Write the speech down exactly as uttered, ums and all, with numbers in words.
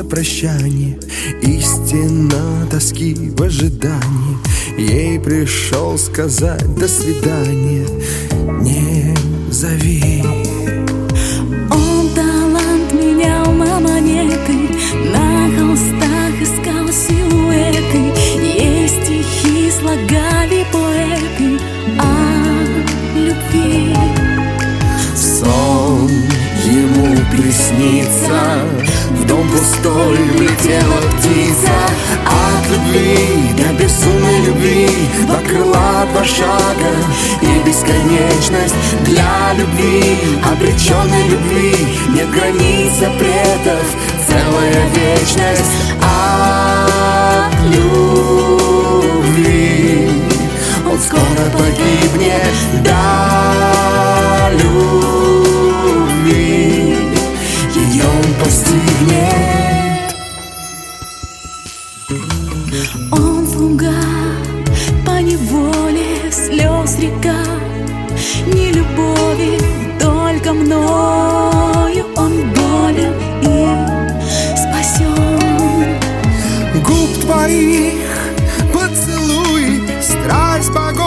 прощание, истина тоски в ожидании. Ей пришел сказать до свидания, не зови. Он талант менял на монеты, на холстах искал силуэты. Ей стихи слагали поэты о любви. Сон ему приснится, в дом пустой влетела птица. От любви до безумной любви, два крыла, два шага и бесконечность. Для любви, обреченной любви, нет границ, запретов, целая вечность. От любви он скоро погибнет. До любви ее он постигнет. Он слуга по неволе, слез река, не любови, только мною он болен и спасен. Губ твоих поцелуй, страсть погоня.